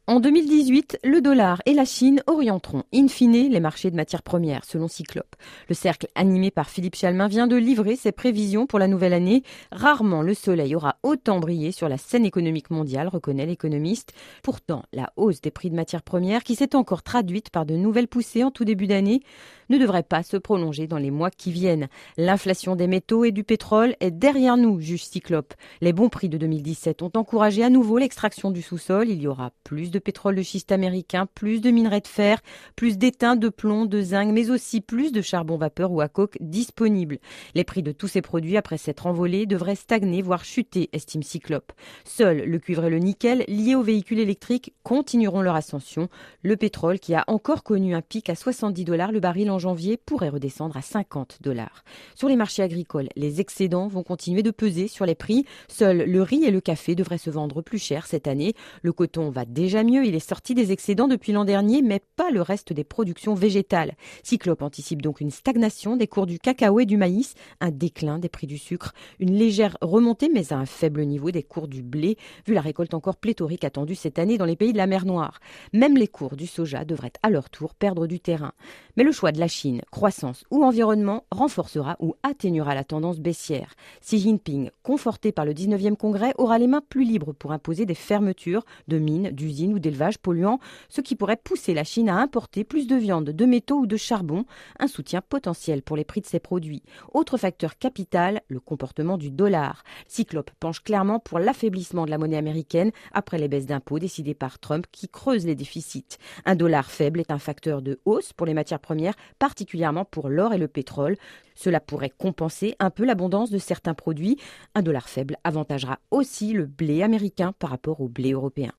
En 2018, le dollar et la Chine orienteront in fine les marchés de matières premières, selon Cyclope. Le cercle animé par Philippe Chalmin vient de livrer ses prévisions pour la nouvelle année. Rarement le soleil aura autant brillé sur la scène économique mondiale, reconnaît l'économiste. Pourtant, la hausse des prix de matières premières, qui s'est encore traduite par de nouvelles poussées en tout début d'année, ne devrait pas se prolonger dans les mois qui viennent. L'inflation des métaux et du pétrole est derrière nous, juge Cyclope. Les bons prix de 2017 ont encouragé à nouveau l'extraction du sous-sol. Il y aura plus de pétrole de schiste américain, plus de minerais de fer, plus d'étain, de plomb, de zinc, mais aussi plus de charbon vapeur ou à coke disponibles. Les prix de tous ces produits, après s'être envolés, devraient stagner, voire chuter, estime Cyclope. Seuls le cuivre et le nickel, liés aux véhicules électriques, continueront leur ascension. Le pétrole, qui a encore connu un pic à $70 le baril en janvier, pourrait redescendre à $50. Sur les marchés agricoles, les excédents vont continuer de peser sur les prix. Seuls le riz et le café devraient se vendre plus cher cette année. Le coton va déjà mieux, il est sorti des excédents depuis l'an dernier, mais pas le reste des productions végétales. Cyclope anticipe donc une stagnation des cours du cacao et du maïs, un déclin des prix du sucre, une légère remontée mais à un faible niveau des cours du blé, vu la récolte encore pléthorique attendue cette année dans les pays de la mer Noire. Même les cours du soja devraient à leur tour perdre du terrain. Mais le choix de la Chine, croissance ou environnement, renforcera ou atténuera la tendance baissière. Xi Jinping, conforté par le 19e congrès, aura les mains plus libres pour imposer des fermetures de mines, d'usines ou d'élevages polluants, ce qui pourrait pousser la Chine à importer plus de viande, de métaux ou de charbon, un soutien potentiel pour les prix de ces produits. Autre facteur capital, le comportement du dollar. Cyclope penche clairement pour l'affaiblissement de la monnaie américaine après les baisses d'impôts décidées par Trump qui creusent les déficits. Un dollar faible est un facteur de hausse pour les matières premières, particulièrement pour l'or et le pétrole. Cela pourrait compenser un peu l'abondance de certains produits. Un dollar faible avantagera aussi le blé américain par rapport au blé européen.